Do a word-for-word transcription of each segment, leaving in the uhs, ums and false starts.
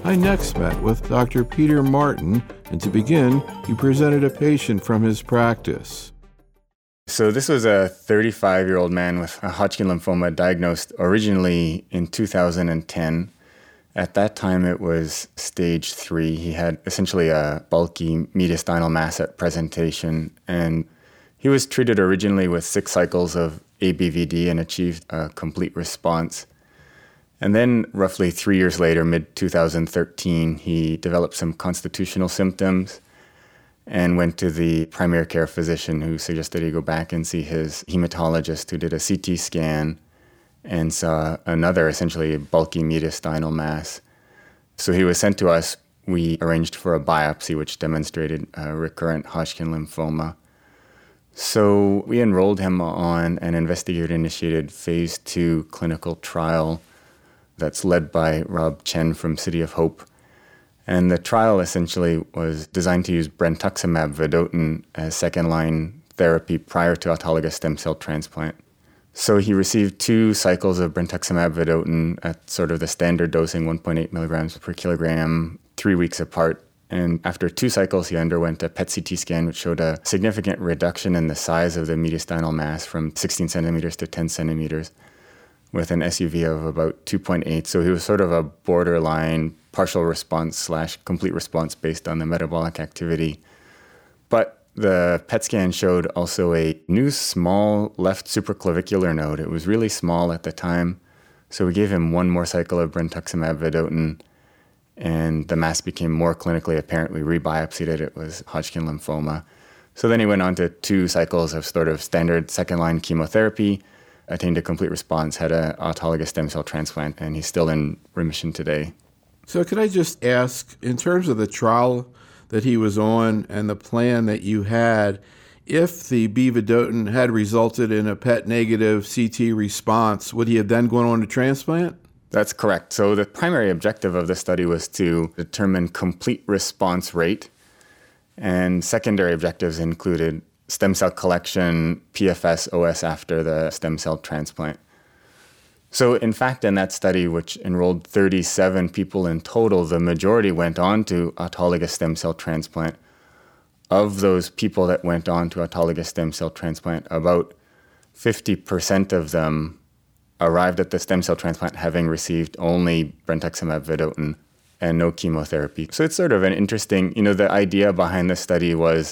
I next met with Doctor Peter Martin, and to begin, he presented a patient from his practice. So this was a thirty-five-year-old man with a Hodgkin lymphoma diagnosed originally in two thousand ten. At that time, it was stage three. He had essentially a bulky mediastinal mass at presentation, and he was treated originally with six cycles of A B V D and achieved a complete response. And then roughly three years later, mid two thousand thirteen, he developed some constitutional symptoms and went to the primary care physician, who suggested he go back and see his hematologist, who did a C T scan and saw another essentially bulky mediastinal mass. So he was sent to us. We arranged for a biopsy, which demonstrated a recurrent Hodgkin lymphoma. So we enrolled him on an investigator-initiated phase two clinical trial that's led by Rob Chen from City of Hope. And the trial essentially was designed to use brentuximab vedotin as second-line therapy prior to autologous stem cell transplant. So he received two cycles of brentuximab vedotin at sort of the standard dosing, one point eight milligrams per kilogram, three weeks apart. And after two cycles, he underwent a P E T C T scan, which showed a significant reduction in the size of the mediastinal mass from sixteen centimeters to ten centimeters, with an S U V of about two point eight. So he was sort of a borderline partial response slash complete response based on the metabolic activity. But the P E T scan showed also a new small left supraclavicular node. It was really small at the time. So we gave him one more cycle of brentuximab vedotin, and the mass became more clinically apparent. We rebiopsied it. It was Hodgkin lymphoma. So then he went on to two cycles of sort of standard second-line chemotherapy, attained a complete response, had an autologous stem cell transplant, and he's still in remission today. So could I just ask, in terms of the trial that he was on and the plan that you had, if the B vedotin had resulted in a P E T negative C T response, would he have then gone on to transplant? That's correct. So the primary objective of the study was to determine complete response rate, and secondary objectives included stem cell collection, P F S, O S after the stem cell transplant. So in fact, in that study, which enrolled thirty-seven people in total, the majority went on to autologous stem cell transplant. Of those people that went on to autologous stem cell transplant, about fifty percent of them arrived at the stem cell transplant having received only brentuximab vedotin and no chemotherapy. So it's sort of an interesting, you know, the idea behind the study was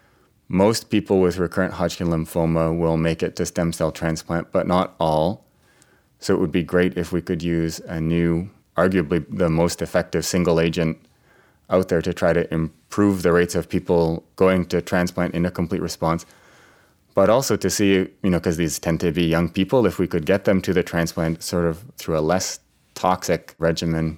most people with recurrent Hodgkin lymphoma will make it to stem cell transplant, but not all. So it would be great if we could use a new, arguably the most effective single agent out there to try to improve the rates of people going to transplant in a complete response, but also to see, you know, because these tend to be young people, if we could get them to the transplant sort of through a less toxic regimen.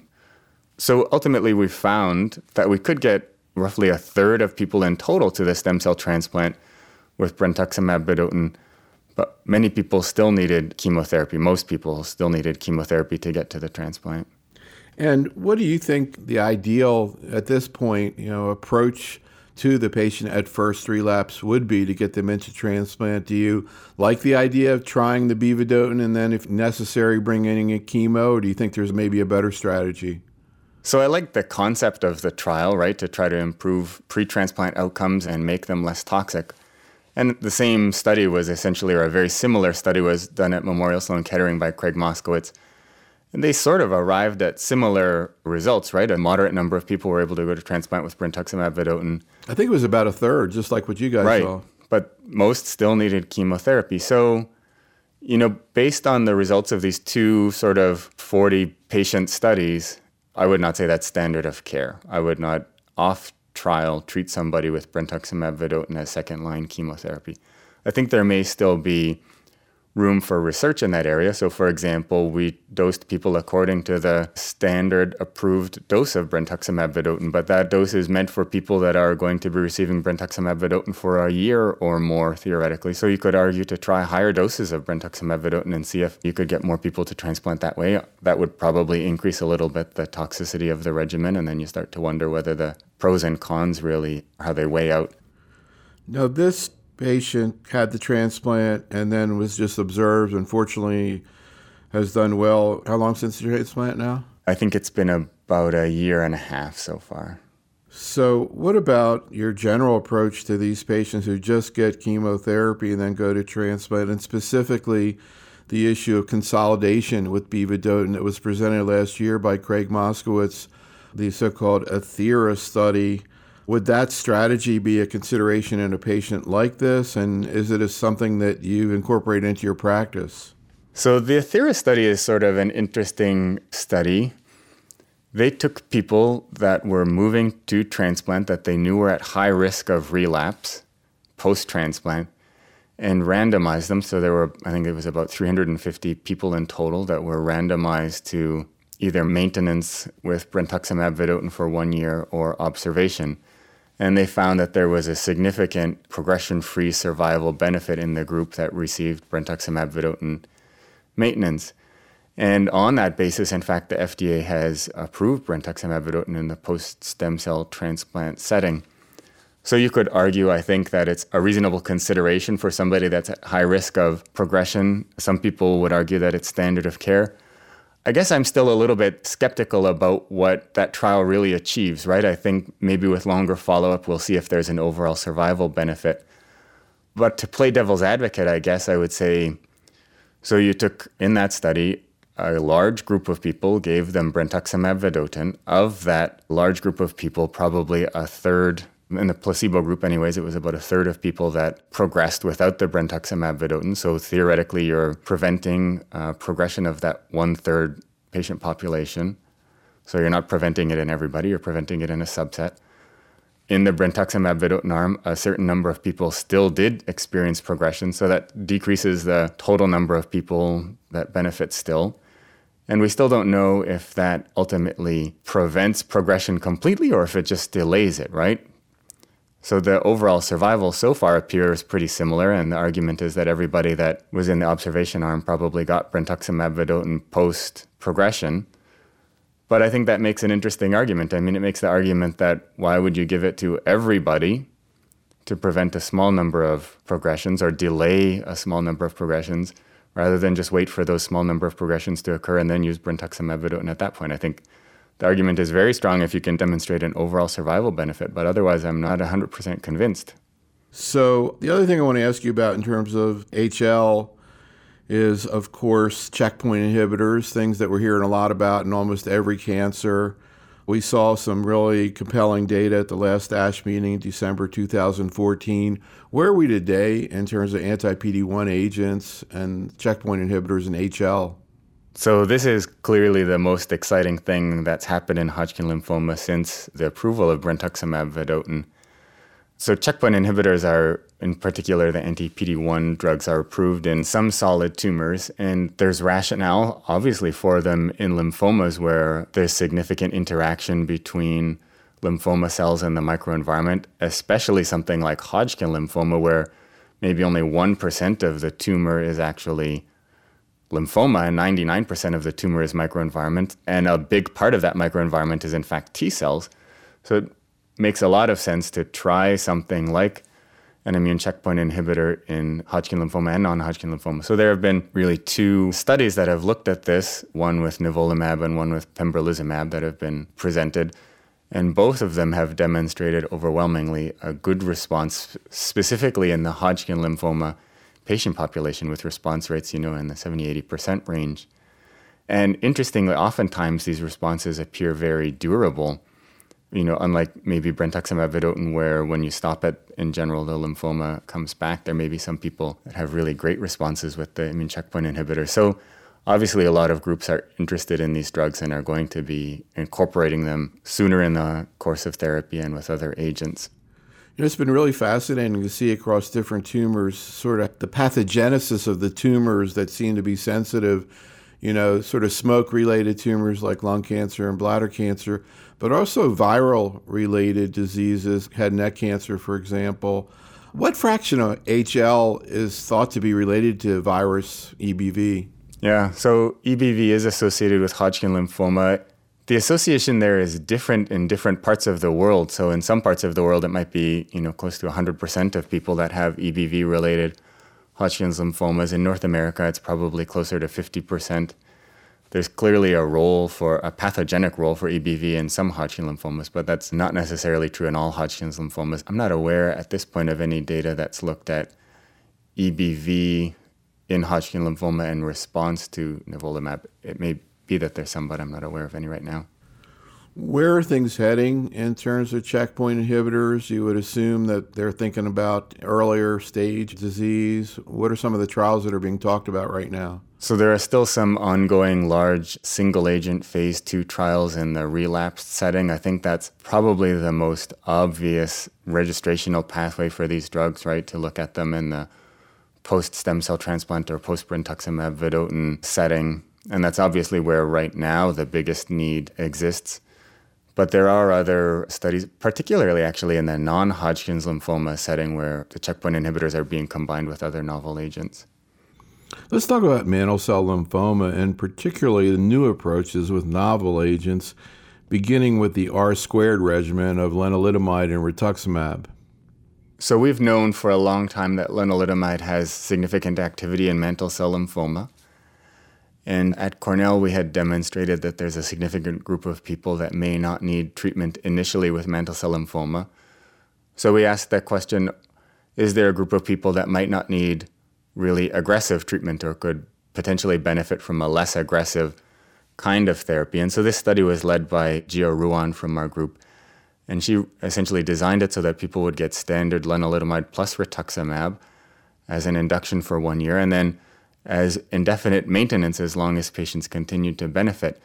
So ultimately we found that we could get roughly a third of people in total to the stem cell transplant with brentuximab vedotin, but many people still needed chemotherapy. Most people still needed chemotherapy to get to the transplant. And what do you think the ideal, at this point, you know, approach to the patient at first relapse would be to get them into transplant? Do you like the idea of trying the B vedotin and then, if necessary, bringing in chemo, or do you think there's maybe a better strategy? So I like the concept of the trial, right, to try to improve pre-transplant outcomes and make them less toxic. And the same study was essentially, or a very similar study was done at Memorial Sloan Kettering by Craig Moskowitz. And they sort of arrived at similar results, right? A moderate number of people were able to go to transplant with brentuximab vedotin. I think it was about a third, just like what you guys right. saw. But most still needed chemotherapy. So, you know, based on the results of these two sort of forty patient studies, I would not say that's standard of care. I would not off trial treat somebody with brentuximab vedotin as second-line chemotherapy. I think there may still be room for research in that area. So, for example, we dosed people according to the standard approved dose of brentuximab vedotin, but that dose is meant for people that are going to be receiving brentuximab vedotin for a year or more, theoretically. So you could argue to try higher doses of brentuximab vedotin and see if you could get more people to transplant that way. That would probably increase a little bit the toxicity of the regimen, and then you start to wonder whether the pros and cons really, how they weigh out. Now, this patient had the transplant and then was just observed, unfortunately has done well. How long since the transplant now? I think it's been about a year and a half so far. So what about your general approach to these patients who just get chemotherapy and then go to transplant, and specifically the issue of consolidation with B vedotin that was presented last year by Craig Moskowitz, the so-called Athera study? Would that strategy be a consideration in a patient like this, and is it a, something that you incorporate into your practice? So the Athera study is sort of an interesting study. They took people that were moving to transplant that they knew were at high risk of relapse post-transplant and randomized them. So there were, I think it was about three hundred fifty people in total that were randomized to either maintenance with brentuximab vedotin for one year or observation. And they found that there was a significant progression-free survival benefit in the group that received brentuximab vedotin maintenance. And on that basis, in fact, the F D A has approved brentuximab vedotin in the post-stem cell transplant setting. So you could argue, I think, that it's a reasonable consideration for somebody that's at high risk of progression. Some people would argue that it's standard of care. I guess I'm still a little bit skeptical about what that trial really achieves, right? I think maybe with longer follow-up, we'll see if there's an overall survival benefit. But to play devil's advocate, I guess I would say, so you took in that study a large group of people, gave them brentuximab vedotin. Of that large group of people, probably a third, in the placebo group anyways, it was about a third of people that progressed without the brentuximab vedotin. So theoretically, you're preventing uh, progression of that one-third patient population. So you're not preventing it in everybody, you're preventing it in a subset. In the brentuximab vedotin arm, a certain number of people still did experience progression, so that decreases the total number of people that benefit still. And we still don't know if that ultimately prevents progression completely or if it just delays it, right? So the overall survival so far appears pretty similar, and the argument is that everybody that was in the observation arm probably got brentuximab vedotin post-progression. But I think that makes an interesting argument. I mean, it makes the argument that why would you give it to everybody to prevent a small number of progressions or delay a small number of progressions, rather than just wait for those small number of progressions to occur and then use brentuximab vedotin at that point. I think the argument is very strong if you can demonstrate an overall survival benefit, but otherwise I'm not one hundred percent convinced. So the other thing I want to ask you about in terms of H L is, of course, checkpoint inhibitors, things that we're hearing a lot about in almost every cancer. We saw some really compelling data at the last ASH meeting in December two thousand fourteen. Where are we today in terms of anti-P D one agents and checkpoint inhibitors in H L? So this is clearly the most exciting thing that's happened in Hodgkin lymphoma since the approval of brentuximab vedotin. So checkpoint inhibitors are, in particular the anti-P D one drugs, are approved in some solid tumors, and there's rationale, obviously, for them in lymphomas where there's significant interaction between lymphoma cells and the microenvironment, especially something like Hodgkin lymphoma, where maybe only one percent of the tumor is actually lymphoma and ninety-nine percent of the tumor is microenvironment, and a big part of that microenvironment is in fact T cells. So it makes a lot of sense to try something like an immune checkpoint inhibitor in Hodgkin lymphoma and non-Hodgkin lymphoma. So there have been really two studies that have looked at this, one with nivolumab and one with pembrolizumab, that have been presented. And both of them have demonstrated overwhelmingly a good response, specifically in the Hodgkin lymphoma patient population, with response rates, you know, in the seventy to eighty percent range. And interestingly, oftentimes these responses appear very durable, you know, unlike maybe brentuximab vedotin, where when you stop it, in general, the lymphoma comes back. There may be some people that have really great responses with the immune checkpoint inhibitor. So obviously, a lot of groups are interested in these drugs and are going to be incorporating them sooner in the course of therapy and with other agents. You know, it's been really fascinating to see across different tumors sort of the pathogenesis of the tumors that seem to be sensitive, you know, sort of smoke-related tumors like lung cancer and bladder cancer, but also viral-related diseases, head and neck cancer, for example. What fraction of H L is thought to be related to virus E B V? Yeah, so E B V is associated with Hodgkin lymphoma. The association there is different in different parts of the world. So in some parts of the world, it might be, you know, close to one hundred percent of people that have E B V-related Hodgkin's lymphomas. In North America, it's probably closer to fifty percent. there's clearly a role for a pathogenic role for E B V in some Hodgkin lymphomas, but that's not necessarily true in all Hodgkin's lymphomas. I'm not aware at this point of any data that's looked at E B V in Hodgkin lymphoma in response to nivolumab. It may be that there's some, but I'm not aware of any right now. Where are things heading in terms of checkpoint inhibitors? You would assume that they're thinking about earlier stage disease. What are some of the trials that are being talked about right now? So there are still some ongoing large single-agent phase two trials in the relapsed setting. I think that's probably the most obvious registrational pathway for these drugs, right, to look at them in the post-stem cell transplant or post-brentuximab vedotin setting. And that's obviously where right now the biggest need exists. But there are other studies, particularly actually in the non-Hodgkin's lymphoma setting, where the checkpoint inhibitors are being combined with other novel agents. Let's talk about mantle cell lymphoma, and particularly the new approaches with novel agents, beginning with the R squared regimen of lenalidomide and rituximab. So we've known for a long time that lenalidomide has significant activity in mantle cell lymphoma. And at Cornell, we had demonstrated that there's a significant group of people that may not need treatment initially with mantle cell lymphoma. So we asked that question, is there a group of people that might not need really aggressive treatment or could potentially benefit from a less aggressive kind of therapy? And so this study was led by Gio Ruan from our group. And she essentially designed it so that people would get standard lenalidomide plus rituximab as an induction for one year, and then as indefinite maintenance as long as patients continued to benefit.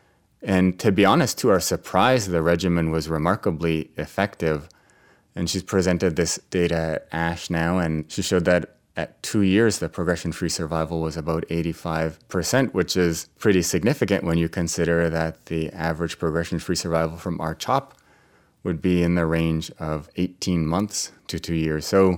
And to be honest, to our surprise, the regimen was remarkably effective. And she's presented this data at ASH now, and she showed that at two years, the progression-free survival was about eighty-five percent, which is pretty significant when you consider that the average progression-free survival from R CHOP would be in the range of eighteen months to two years. So,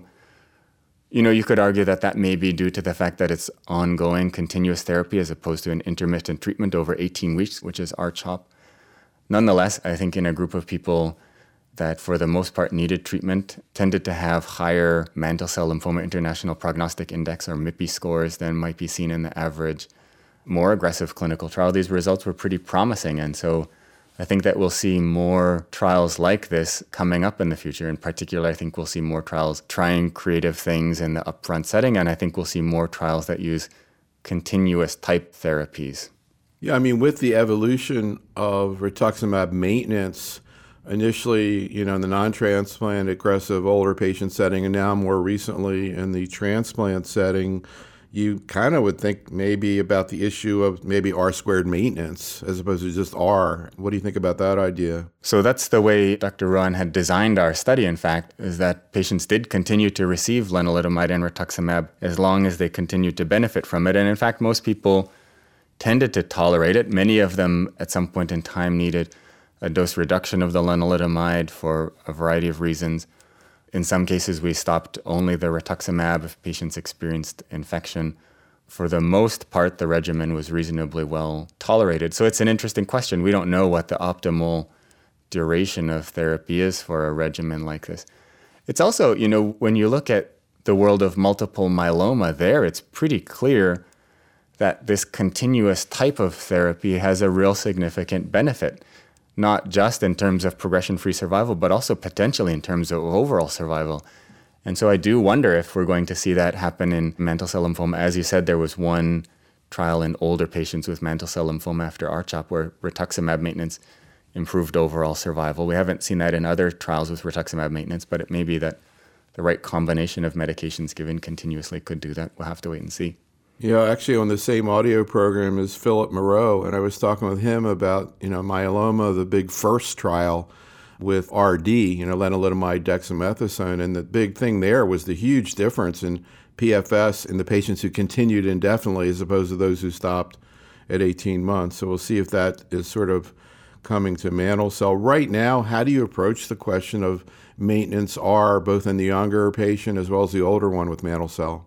you know, you could argue that that may be due to the fact that it's ongoing continuous therapy as opposed to an intermittent treatment over eighteen weeks, which is R CHOP. Nonetheless, I think in a group of people that for the most part needed treatment, tended to have higher mantle cell lymphoma international prognostic index or M I P I scores than might be seen in the average more aggressive clinical trial. These results were pretty promising. And so I think that we'll see more trials like this coming up in the future. In particular, I think we'll see more trials trying creative things in the upfront setting, and I think we'll see more trials that use continuous type therapies. Yeah, I mean, with the evolution of rituximab maintenance, initially, you know, in the non-transplant aggressive older patient setting, and now more recently in the transplant setting, you kind of would think maybe about the issue of maybe R squared maintenance as opposed to just R. What do you think about that idea? So that's the way Doctor Ruan had designed our study, in fact, is that patients did continue to receive lenalidomide and rituximab as long as they continued to benefit from it. And in fact, most people tended to tolerate it. Many of them at some point in time needed a dose reduction of the lenalidomide for a variety of reasons. In some cases, we stopped only the rituximab if patients experienced infection. For the most part, the regimen was reasonably well tolerated. So it's an interesting question. We don't know what the optimal duration of therapy is for a regimen like this. It's also, you know, when you look at the world of multiple myeloma there, it's pretty clear that this continuous type of therapy has a real significant benefit, not just in terms of progression-free survival, but also potentially in terms of overall survival. And so I do wonder if we're going to see that happen in mantle cell lymphoma. As you said, there was one trial in older patients with mantle cell lymphoma after R CHOP where rituximab maintenance improved overall survival. We haven't seen that in other trials with rituximab maintenance, but it may be that the right combination of medications given continuously could do that. We'll have to wait and see. Yeah, actually on the same audio program as Philip Moreau, and I was talking with him about, you know, myeloma, the big first trial with R D, you know, lenalidomide dexamethasone, and the big thing there was the huge difference in P F S in the patients who continued indefinitely as opposed to those who stopped at eighteen months. So we'll see if that is sort of coming to mantle cell. Right now, how do you approach the question of maintenance R, both in the younger patient as well as the older one with mantle cell?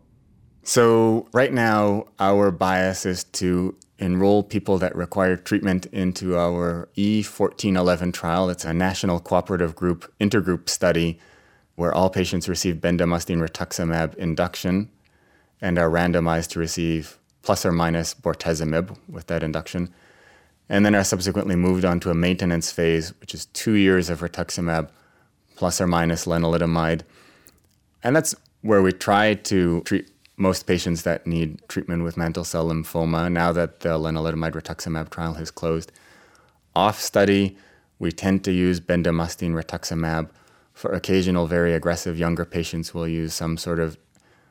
So right now, our bias is to enroll people that require treatment into our E fourteen eleven trial. It's a national cooperative group, intergroup study where all patients receive bendamustine rituximab induction and are randomized to receive plus or minus bortezomib with that induction, and then are subsequently moved on to a maintenance phase, which is two years of rituximab plus or minus lenalidomide. And that's where we try to treat most patients that need treatment with mantle cell lymphoma now that the lenalidomide rituximab trial has closed. Off study, we tend to use bendamustine rituximab. For occasional very aggressive younger patients, we'll use some sort of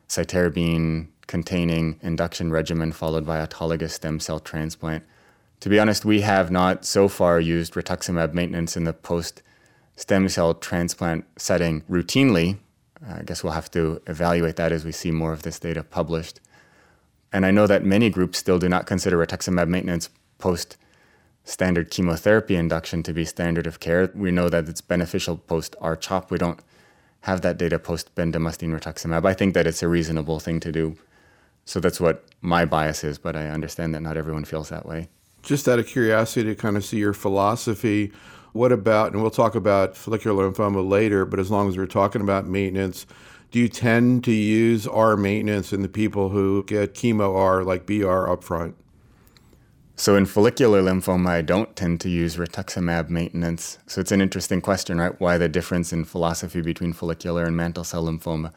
cytarabine-containing induction regimen followed by autologous stem cell transplant. To be honest, we have not so far used rituximab maintenance in the post-stem cell transplant setting routinely. I guess we'll have to evaluate that as we see more of this data published. And I know that many groups still do not consider rituximab maintenance post-standard chemotherapy induction to be standard of care. We know that it's beneficial post-R CHOP. We don't have that data post-bendamustine rituximab. I think that it's a reasonable thing to do. So that's what my bias is, but I understand that not everyone feels that way. Just out of curiosity to kind of see your philosophy, what about, and we'll talk about follicular lymphoma later, but as long as we're talking about maintenance, do you tend to use R maintenance in the people who get chemo R, like B R upfront? So in follicular lymphoma, I don't tend to use rituximab maintenance. So it's an interesting question, right? Why the difference in philosophy between follicular and mantle cell lymphoma?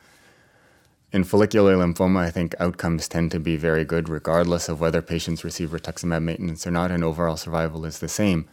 In follicular lymphoma, I think outcomes tend to be very good regardless of whether patients receive rituximab maintenance or not, and overall survival is the same.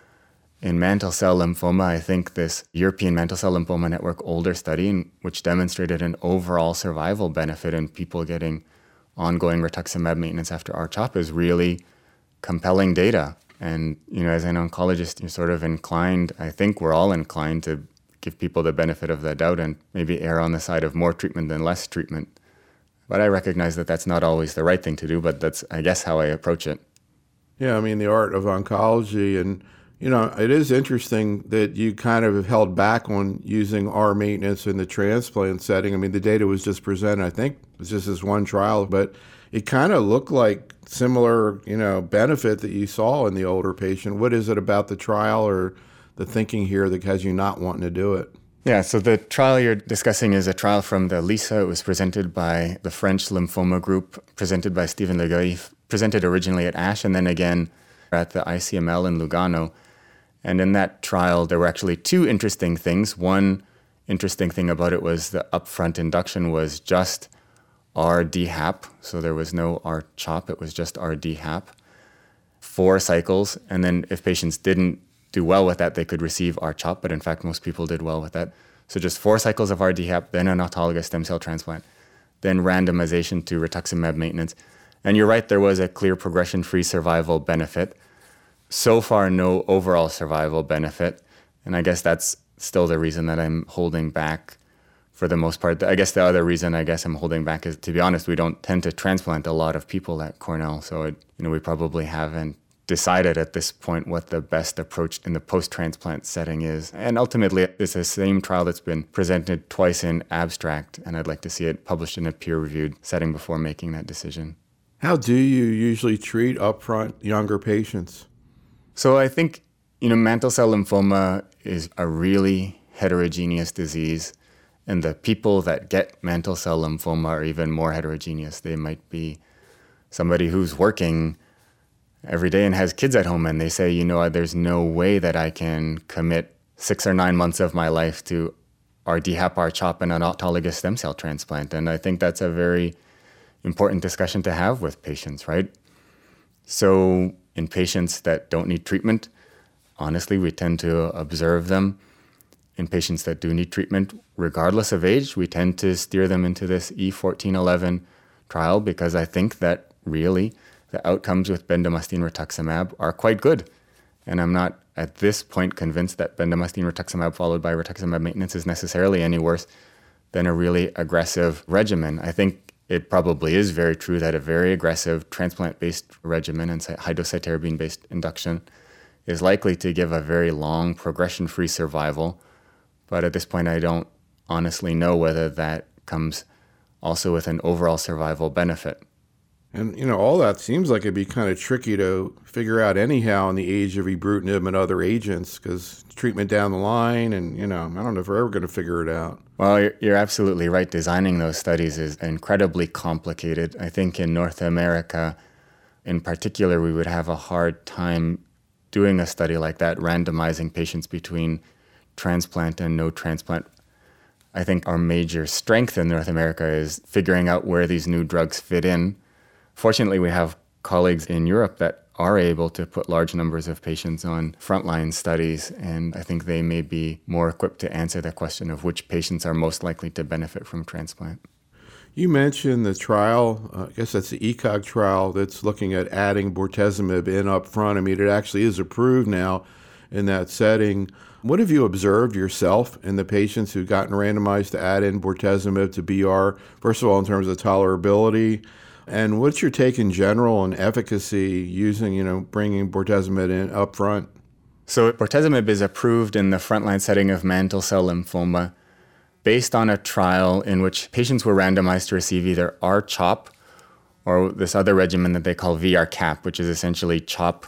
In mantle cell lymphoma, I think this European Mantle Cell Lymphoma Network older study, which demonstrated an overall survival benefit in people getting ongoing rituximab maintenance after R CHOP, is really compelling data. And, you know, as an oncologist, you're sort of inclined, I think we're all inclined to give people the benefit of the doubt and maybe err on the side of more treatment than less treatment. But I recognize that that's not always the right thing to do, but that's, I guess, how I approach it. Yeah, I mean, the art of oncology. And, you know, it is interesting that you kind of have held back on using R maintenance in the transplant setting. I mean, the data was just presented, I think it was just this one trial, but it kind of looked like similar, you know, benefit that you saw in the older patient. What is it about the trial or the thinking here that has you not wanting to do it? Yeah, so the trial you're discussing is a trial from the LYSA. It was presented by the French lymphoma group, presented by Stephen Legueil, presented originally at ASH and then again at the I C M L in Lugano. And in that trial, there were actually two interesting things. One interesting thing about it was the upfront induction was just R D HAP, so there was no R CHOP, it was just R D HAP, four cycles, and then if patients didn't do well with that, they could receive R CHOP, but in fact, most people did well with that. So just four cycles of R D HAP, then an autologous stem cell transplant, then randomization to rituximab maintenance. And you're right, there was a clear progression-free survival benefit. So far, no overall survival benefit, and I guess that's still the reason that I'm holding back for the most part. I guess the other reason I guess I'm holding back is, to be honest, we don't tend to transplant a lot of people at Cornell, so it, you know, we probably haven't decided at this point what the best approach in the post-transplant setting is. And ultimately, it's the same trial that's been presented twice in abstract, and I'd like to see it published in a peer-reviewed setting before making that decision. How do you usually treat upfront younger patients? So I think, you know, mantle cell lymphoma is a really heterogeneous disease, and the people that get mantle cell lymphoma are even more heterogeneous. They might be somebody who's working every day and has kids at home, and they say, you know, there's no way that I can commit six or nine months of my life to R D HAP, R CHOP, and an autologous stem cell transplant. And I think that's a very important discussion to have with patients, right? So in patients that don't need treatment, honestly, we tend to observe them. In patients that do need treatment, regardless of age, we tend to steer them into this E fourteen eleven trial because I think that really the outcomes with bendamustine rituximab are quite good. And I'm not at this point convinced that bendamustine rituximab followed by rituximab maintenance is necessarily any worse than a really aggressive regimen. I think it probably is very true that a very aggressive transplant-based regimen and high-dose cytarabine-based induction is likely to give a very long progression-free survival. But at this point, I don't honestly know whether that comes also with an overall survival benefit. And, you know, all that seems like it'd be kind of tricky to figure out anyhow in the age of ibrutinib and other agents, because treatment down the line, and, you know, I don't know if we're ever going to figure it out. Well, you're, you're absolutely right. Designing those studies is incredibly complicated. I think in North America, in particular, we would have a hard time doing a study like that, randomizing patients between transplant and no transplant. I think our major strength in North America is figuring out where these new drugs fit in. Fortunately, we have colleagues in Europe that are able to put large numbers of patients on frontline studies, and I think they may be more equipped to answer the question of which patients are most likely to benefit from transplant. You mentioned the trial, uh, I guess that's the E C O G trial, that's looking at adding bortezomib in up front. I mean, it actually is approved now in that setting. What have you observed yourself in the patients who've gotten randomized to add in bortezomib to B R, first of all, in terms of tolerability? And what's your take in general on efficacy using, you know, bringing bortezomib in up front? So bortezomib is approved in the frontline setting of mantle cell lymphoma based on a trial in which patients were randomized to receive either R CHOP or this other regimen that they call V R CAP, which is essentially CHOP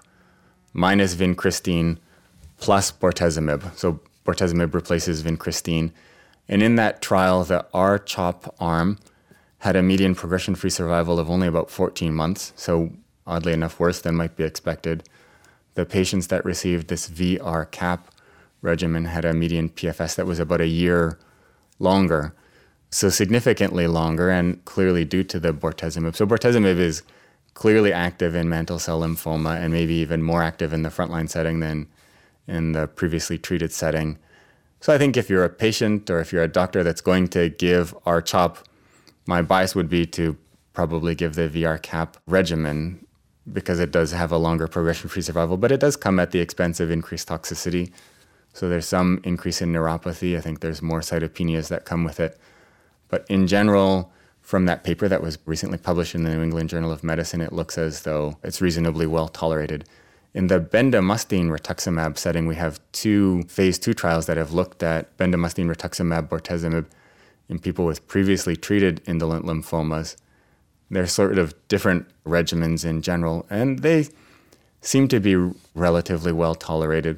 minus vincristine plus bortezomib. So bortezomib replaces vincristine. And in that trial, the R CHOP arm had a median progression-free survival of only about fourteen months, so oddly enough worse than might be expected. The patients that received this V R CAP regimen had a median P F S that was about a year longer, so significantly longer, and clearly due to the bortezomib. So bortezomib is clearly active in mantle cell lymphoma and maybe even more active in the frontline setting than in the previously treated setting. So I think if you're a patient or if you're a doctor that's going to give R CHOP, my bias would be to probably give the V R CAP regimen because it does have a longer progression-free survival, but it does come at the expense of increased toxicity. So there's some increase in neuropathy. I think there's more cytopenias that come with it. But in general, from that paper that was recently published in the New England Journal of Medicine, it looks as though it's reasonably well tolerated. In the bendamustine rituximab setting, we have two phase two trials that have looked at bendamustine rituximab bortezomib in people with previously treated indolent lymphomas. They're sort of different regimens in general, and they seem to be relatively well tolerated.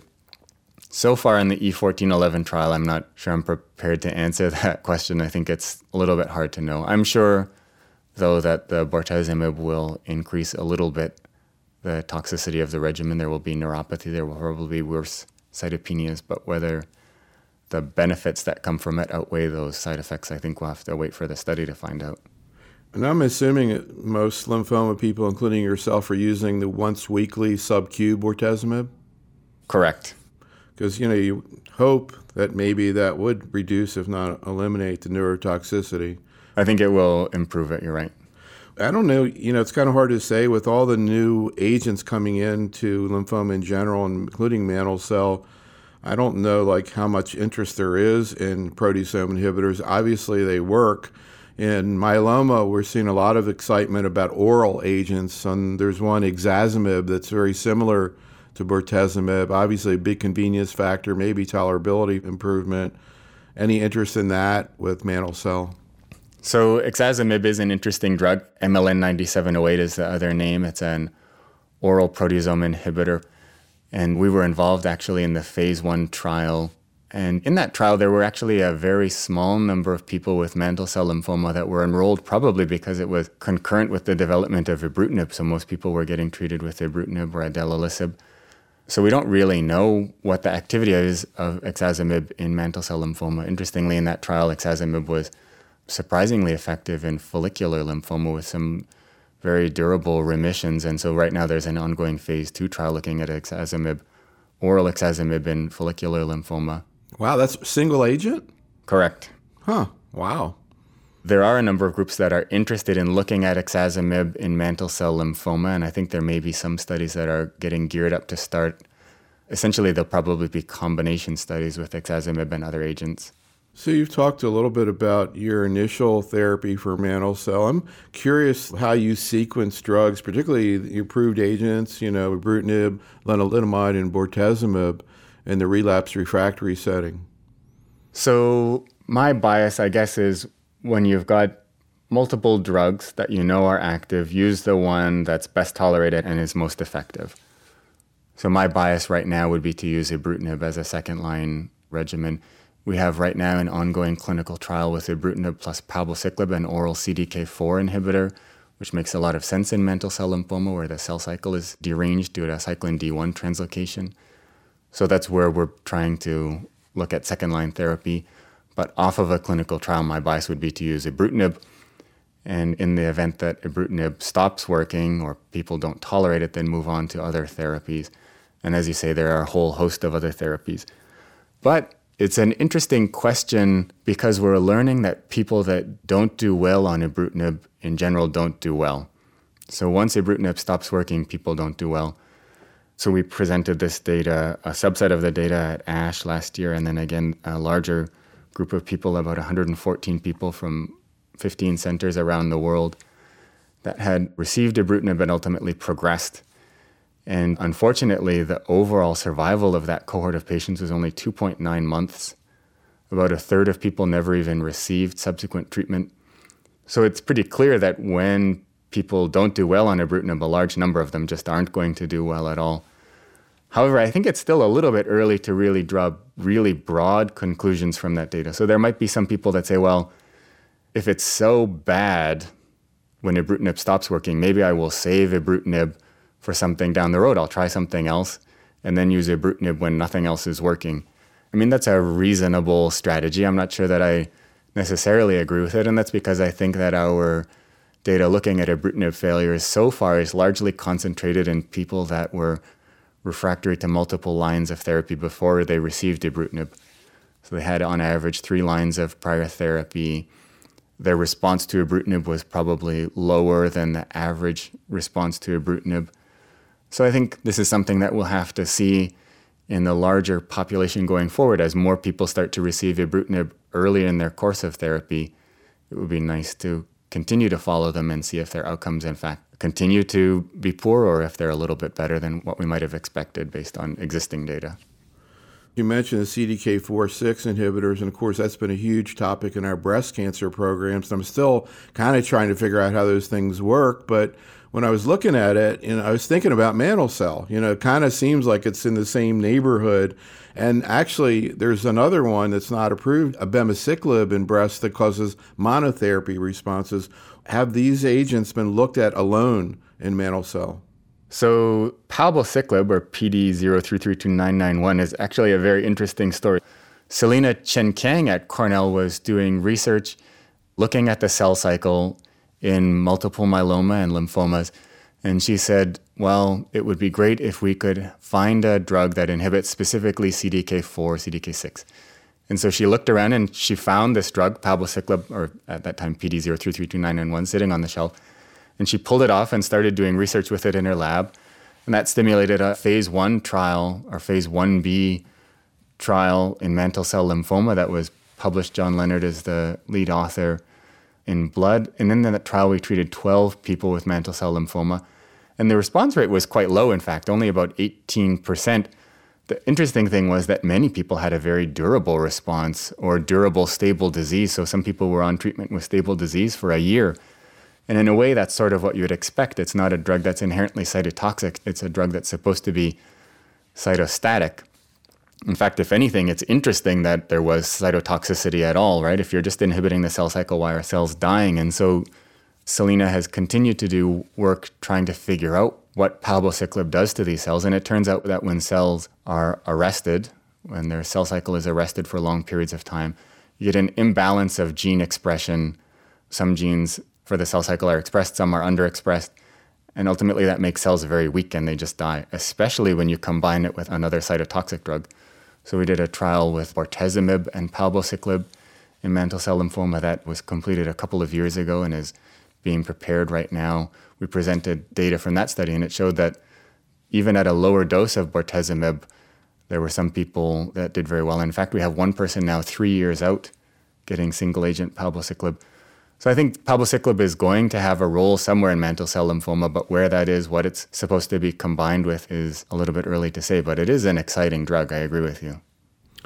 So far in the E fourteen eleven trial, I'm not sure I'm prepared to answer that question. I think it's a little bit hard to know. I'm sure, though, that the bortezomib will increase a little bit the toxicity of the regimen. There will be neuropathy, there will probably be worse cytopenias, but whether the benefits that come from it outweigh those side effects, I think we'll have to wait for the study to find out. And I'm assuming that most lymphoma people, including yourself, are using the once-weekly sub-Q bortezomib? Correct. Because, you know, you hope that maybe that would reduce, if not eliminate, the neurotoxicity. I think it will improve it, you're right. I don't know, you know, it's kind of hard to say with all the new agents coming into lymphoma in general, including mantle cell. I don't know, like, how much interest there is in proteasome inhibitors. Obviously, they work. In myeloma, we're seeing a lot of excitement about oral agents, and there's one, ixazomib, that's very similar to bortezomib. Obviously, a big convenience factor, maybe tolerability improvement. Any interest in that with mantle cell? So ixazomib is an interesting drug. M L N ninety-seven oh eight is the other name. It's an oral proteasome inhibitor. And we were involved actually in the phase one trial. And in that trial, there were actually a very small number of people with mantle cell lymphoma that were enrolled, probably because it was concurrent with the development of ibrutinib. So most people were getting treated with ibrutinib or adalimumab. So we don't really know what the activity is of ixazomib in mantle cell lymphoma. Interestingly, in that trial, ixazomib was surprisingly effective in follicular lymphoma with some very durable remissions. And so right now there's an ongoing phase two trial looking at ixazomib, oral ixazomib in follicular lymphoma. Wow, that's single agent? Correct. Huh, wow. There are a number of groups that are interested in looking at ixazomib in mantle cell lymphoma, and I think there may be some studies that are getting geared up to start. Essentially, there'll probably be combination studies with ixazomib and other agents. So you've talked a little bit about your initial therapy for mantle cell. I'm curious how you sequence drugs, particularly the approved agents, you know, ibrutinib, lenalidomide, and bortezomib in the relapse refractory setting. So my bias, I guess, is when you've got multiple drugs that you know are active, use the one that's best tolerated and is most effective. So my bias right now would be to use ibrutinib as a second-line regimen. We have right now an ongoing clinical trial with ibrutinib plus palbociclib, an oral C D K four inhibitor, which makes a lot of sense in mantle cell lymphoma where the cell cycle is deranged due to cyclin D one translocation. So that's where we're trying to look at second-line therapy. But off of a clinical trial, my bias would be to use ibrutinib. And in the event that ibrutinib stops working or people don't tolerate it, then move on to other therapies. And as you say, there are a whole host of other therapies. But it's an interesting question because we're learning that people that don't do well on ibrutinib in general don't do well. So once ibrutinib stops working, people don't do well. So we presented this data, a subset of the data at ASH last year, and then again, a larger group of people, about one hundred fourteen people from fifteen centers around the world that had received ibrutinib and ultimately progressed. And unfortunately, the overall survival of that cohort of patients was only two point nine months. About a third of people never even received subsequent treatment. So it's pretty clear that when people don't do well on ibrutinib, a large number of them just aren't going to do well at all. However, I think it's still a little bit early to really draw really broad conclusions from that data. So there might be some people that say, well, if it's so bad when ibrutinib stops working, maybe I will save ibrutinib for something down the road. I'll try something else and then use ibrutinib when nothing else is working. I mean, that's a reasonable strategy. I'm not sure that I necessarily agree with it, and that's because I think that our data looking at ibrutinib failures so far is largely concentrated in people that were refractory to multiple lines of therapy before they received ibrutinib. So they had on average three lines of prior therapy. Their response to ibrutinib was probably lower than the average response to ibrutinib. So I think this is something that we'll have to see in the larger population going forward as more people start to receive ibrutinib early in their course of therapy. It would be nice to continue to follow them and see if their outcomes, in fact, continue to be poor or if they're a little bit better than what we might have expected based on existing data. You mentioned the C D K four six inhibitors, and of course that's been a huge topic in our breast cancer programs. I'm still kind of trying to figure out how those things work, but when I was looking at it, you know, I was thinking about mantle cell. You know, it kind of seems like it's in the same neighborhood. And actually, there's another one that's not approved, abemaciclib in breast, that causes monotherapy responses. Have these agents been looked at alone in mantle cell? So palbociclib, or P D zero three three two nine nine one, is actually a very interesting story. Selina Chen-Kang at Cornell was doing research looking at the cell cycle in multiple myeloma and lymphomas. And she said, well, it would be great if we could find a drug that inhibits specifically C D K four, C D K six. And so she looked around and she found this drug, palbociclib, or at that time P D zero three three two nine nine one, sitting on the shelf. And she pulled it off and started doing research with it in her lab. And that stimulated a phase one trial, or phase one B trial in mantle cell lymphoma that was published. John Leonard is the lead author, in Blood. And in that trial, we treated twelve people with mantle cell lymphoma. And the response rate was quite low, in fact, only about eighteen percent. The interesting thing was that many people had a very durable response or durable stable disease. So some people were on treatment with stable disease for a year. And in a way, that's sort of what you would expect. It's not a drug that's inherently cytotoxic. It's a drug that's supposed to be cytostatic. In fact, if anything, it's interesting that there was cytotoxicity at all, right? If you're just inhibiting the cell cycle, why are cells dying? And so Selina has continued to do work trying to figure out what palbociclib does to these cells. And it turns out that when cells are arrested, when their cell cycle is arrested for long periods of time, you get an imbalance of gene expression. Some genes for the cell cycle are expressed, some are underexpressed. And ultimately that makes cells very weak and they just die, especially when you combine it with another cytotoxic drug. So we did a trial with bortezomib and palbociclib in mantle cell lymphoma that was completed a couple of years ago and is being prepared right now. We presented data from that study and it showed that even at a lower dose of bortezomib, there were some people that did very well. In fact, we have one person now three years out getting single agent palbociclib. So I think palbociclib is going to have a role somewhere in mantle cell lymphoma, but where that is, what it's supposed to be combined with is a little bit early to say, but it is an exciting drug. I agree with you.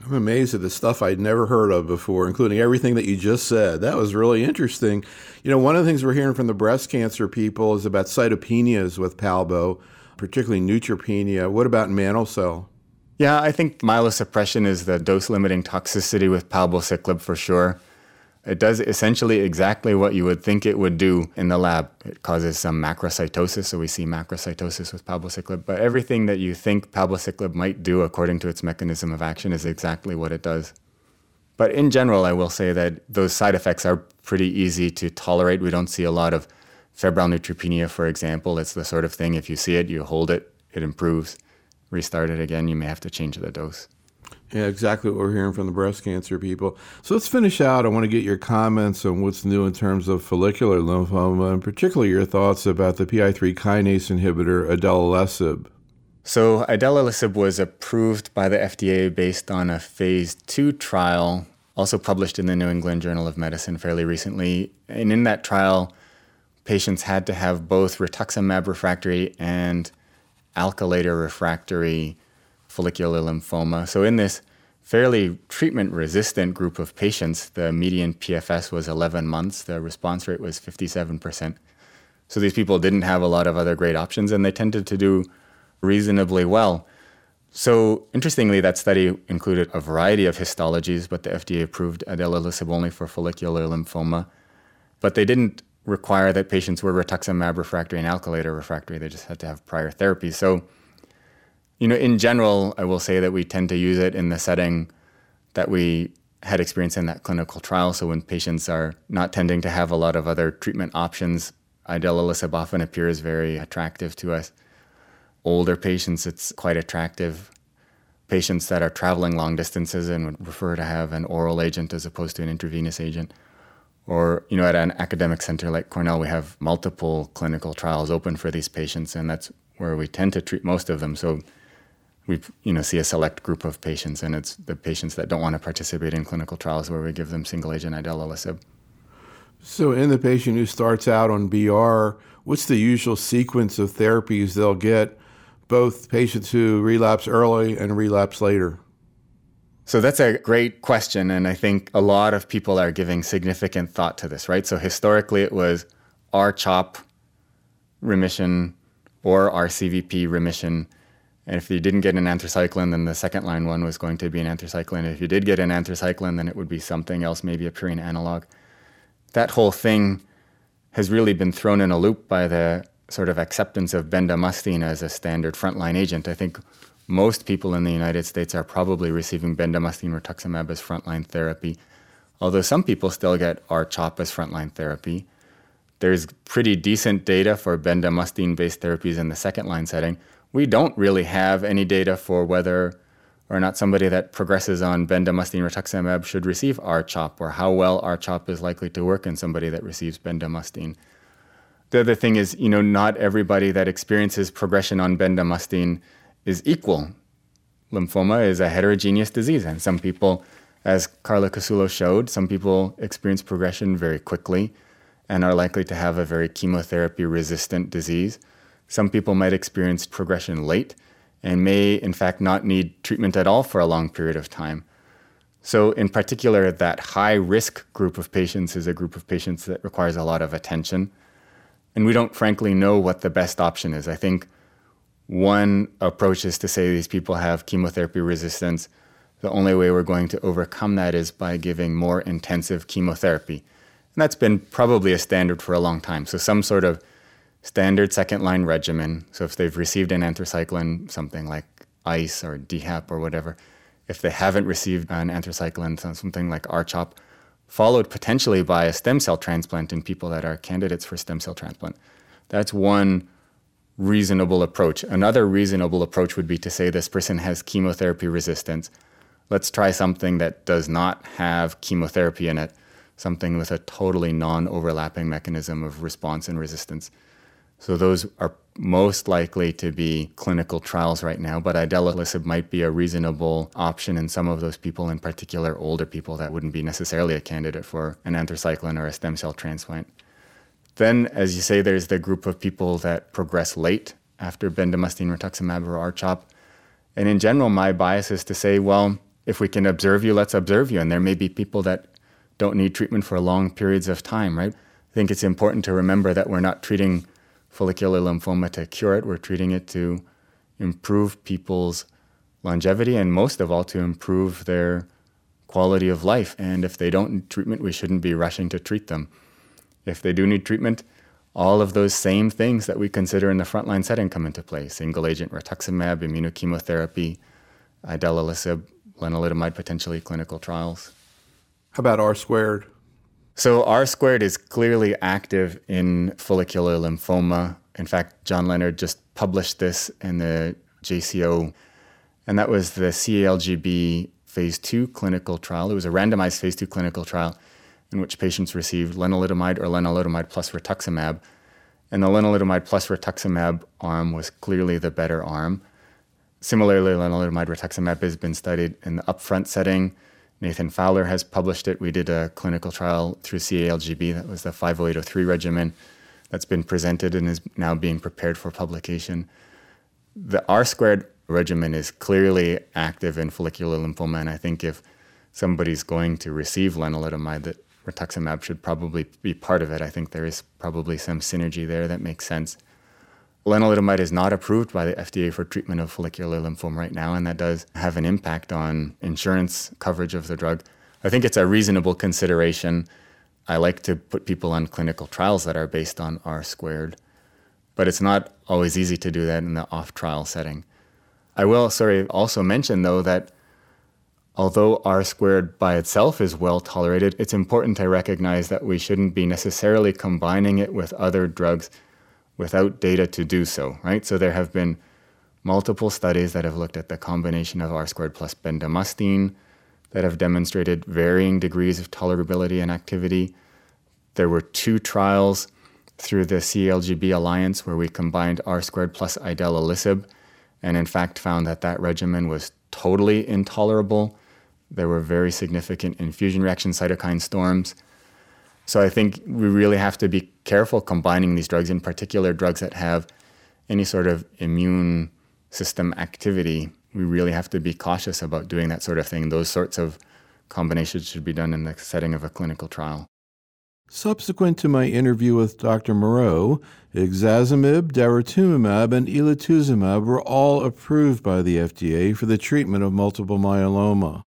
I'm amazed at the stuff I'd never heard of before, including everything that you just said. That was really interesting. You know, one of the things we're hearing from the breast cancer people is about cytopenias with Palbo, particularly neutropenia. What about mantle cell? Yeah, I think myelosuppression is the dose-limiting toxicity with palbociclib for sure. It does essentially exactly what you would think it would do in the lab. It causes some macrocytosis, so we see macrocytosis with palbociclib. But everything that you think palbociclib might do according to its mechanism of action is exactly what it does. But in general, I will say that those side effects are pretty easy to tolerate. We don't see a lot of febrile neutropenia, for example. It's the sort of thing, if you see it, you hold it, it improves. Restart it again, you may have to change the dose. Yeah, exactly what we're hearing from the breast cancer people. So let's finish out. I want to get your comments on what's new in terms of follicular lymphoma, and particularly your thoughts about the P I three kinase inhibitor, idelalisib. So idelalisib was approved by the F D A based on a phase two trial, also published in the New England Journal of Medicine fairly recently. And in that trial, patients had to have both rituximab refractory and alkylator refractory follicular lymphoma. So in this fairly treatment-resistant group of patients, the median P F S was eleven months. The response rate was fifty-seven percent. So these people didn't have a lot of other great options, and they tended to do reasonably well. So interestingly, that study included a variety of histologies, but the F D A approved idelalisib only for follicular lymphoma. But they didn't require that patients were rituximab refractory and alkylator refractory. They just had to have prior therapy. So You know, in general, I will say that we tend to use it in the setting that we had experience in that clinical trial. So when patients are not tending to have a lot of other treatment options, idelalisib often appears very attractive to us. Older patients, it's quite attractive. Patients that are traveling long distances and would prefer to have an oral agent as opposed to an intravenous agent. Or, you know, at an academic center like Cornell, we have multiple clinical trials open for these patients, and that's where we tend to treat most of them. So we, you know, see a select group of patients, and it's the patients that don't want to participate in clinical trials where we give them single-agent idelalisib. So in the patient who starts out on B R, what's the usual sequence of therapies they'll get, both patients who relapse early and relapse later? So that's a great question, and I think a lot of people are giving significant thought to this, right? So historically it was R CHOP remission or R C V P remission. And if you didn't get an anthracycline, then the second line one was going to be an anthracycline. If you did get an anthracycline, then it would be something else, maybe a purine analog. That whole thing has really been thrown in a loop by the sort of acceptance of bendamustine as a standard frontline agent. I think most people in the United States are probably receiving bendamustine rituximab as frontline therapy, although some people still get R CHOP as frontline therapy. There's pretty decent data for bendamustine-based therapies in the second-line setting. We don't really have any data for whether or not somebody that progresses on bendamustine rituximab should receive R CHOP, or how well R CHOP is likely to work in somebody that receives bendamustine. The other thing is, you know, not everybody that experiences progression on bendamustine is equal. Lymphoma is a heterogeneous disease, and some people, as Carla Casulo showed, some people experience progression very quickly and are likely to have a very chemotherapy-resistant disease. Some people might experience progression late and may, in fact, not need treatment at all for a long period of time. So in particular, that high-risk group of patients is a group of patients that requires a lot of attention. And we don't, frankly, know what the best option is. I think one approach is to say these people have chemotherapy resistance. The only way we're going to overcome that is by giving more intensive chemotherapy. And that's been probably a standard for a long time. So some sort of standard second-line regimen. So if they've received an anthracycline, something like I C E or D HAP or whatever, if they haven't received an anthracycline, something like R CHOP, followed potentially by a stem cell transplant in people that are candidates for stem cell transplant. That's one reasonable approach. Another reasonable approach would be to say this person has chemotherapy resistance. Let's try something that does not have chemotherapy in it, something with a totally non-overlapping mechanism of response and resistance. So those are most likely to be clinical trials right now, but idelalisib might be a reasonable option in some of those people, in particular older people that wouldn't be necessarily a candidate for an anthracycline or a stem cell transplant. Then, as you say, there's the group of people that progress late after bendamustine rituximab or R CHOP. And in general, my bias is to say, well, if we can observe you, let's observe you. And there may be people that don't need treatment for long periods of time, right? I think it's important to remember that we're not treating follicular lymphoma to cure it. We're treating it to improve people's longevity and most of all to improve their quality of life. And if they don't need treatment, we shouldn't be rushing to treat them. If they do need treatment, all of those same things that we consider in the frontline setting come into play. Single agent rituximab, immunochemotherapy, idelalisib, lenalidomide, potentially clinical trials. How about R squared? So R squared is clearly active in follicular lymphoma. In fact, John Leonard just published this in the J C O, and that was the C A L G B phase two clinical trial. It was a randomized phase two clinical trial in which patients received lenalidomide or lenalidomide plus rituximab. And the lenalidomide plus rituximab arm was clearly the better arm. Similarly, lenalidomide rituximab has been studied in the upfront setting. Nathan Fowler has published it. We did a clinical trial through C A L G B. That was the five oh eight oh three regimen that's been presented and is now being prepared for publication. The R squared regimen is clearly active in follicular lymphoma, and I think if somebody's going to receive lenalidomide, that rituximab should probably be part of it. I think there is probably some synergy there that makes sense. Lenalidomide is not approved by the F D A for treatment of follicular lymphoma right now, and that does have an impact on insurance coverage of the drug. I think it's a reasonable consideration. I like to put people on clinical trials that are based on R squared, but it's not always easy to do that in the off-trial setting. I will, sorry, also mention, though, that although R squared by itself is well tolerated, it's important to recognize that we shouldn't be necessarily combining it with other drugs without data to do so, right? So there have been multiple studies that have looked at the combination of R squared plus bendamustine that have demonstrated varying degrees of tolerability and activity. There were two trials through the C A L G B Alliance where we combined R squared plus idelalisib and in fact found that that regimen was totally intolerable. There were very significant infusion reaction cytokine storms. So I think we really have to be careful combining these drugs, in particular drugs that have any sort of immune system activity. We really have to be cautious about doing that sort of thing. Those sorts of combinations should be done in the setting of a clinical trial. Subsequent to my interview with Doctor Moreau, ixazomib, daratumumab, and elotuzumab were all approved by the F D A for the treatment of multiple myeloma.